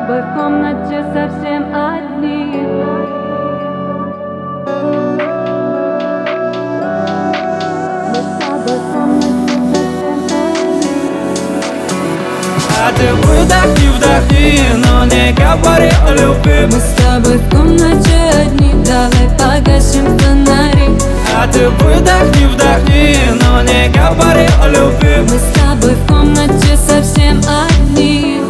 тобой в комнате совсем одни. Мы с тобой в комнате совсем одни. А ты выдохни, вдохни, но не говори о любви. Мы с тобой в комнате одни, давай погасим фонари. А ты выдохни, вдохни, но не говори о любви. Мы с тобой в комнате совсем одни.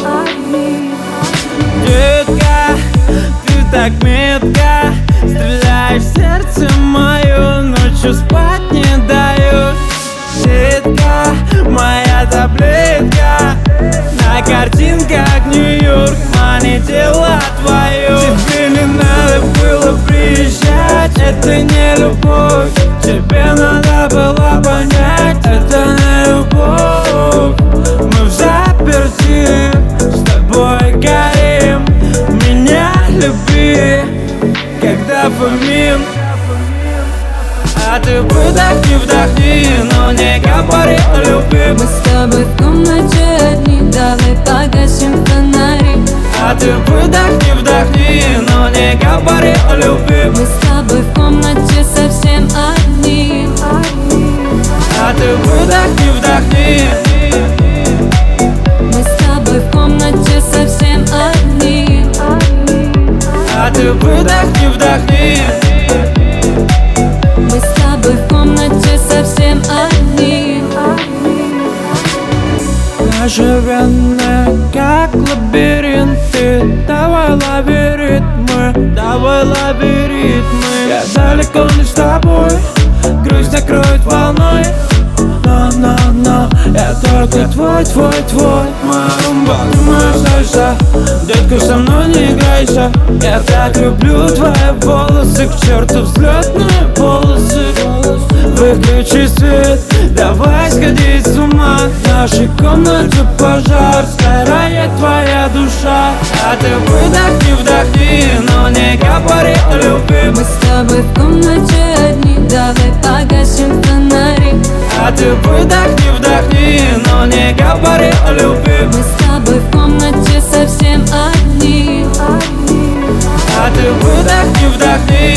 Детка, ты так метко стреляешь в сердце мое, ночью спать не даешь. Детка, моя таблетка, на картинках Нью-Йорк манит тело твое. Тебе не надо было приезжать, это не любовь. Тебе надо было понять, это не любовь. Мы в заперти, с тобой горим. Меня люби, когда фамин. А ты выдохни, вдохни, но не говори о любви. Мы с тобой в комнате одни, давай погасим фонари. А ты выдохни, вдохни, но не говори о любви. Мы с тобой в комнате совсем одни. А ты выдохни, вдохни. Мы с тобой в комнате совсем одни. А ты выдохни, вдохни. Мы с тобой в комнате совсем одни. Наши вены как лабиринты. Давай лови ритмы, давай лови ритмы. Я далеко не с тобой, грусть накроет волной. Но я только твой. Моя румба, ты моя сальса. Детка, со мной не играйся. Я так люблю твои волосы, к черту взлетные полосы. Выключи свет, давай сходить с ума. В нашей комнате пожар, сгорает твоя душа. А ты выдохни, вдохни, но не говори о любви. Мы с тобой в комнате одни, давай погасим фонари. А ты выдохни, вдохни, но не говори о любви. Мы с тобой в комнате совсем одни. А ты выдохни, вдохни.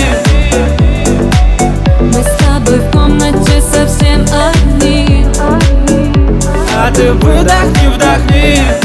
Мы с тобой в комнате совсем одни. А ты выдохни, вдохни.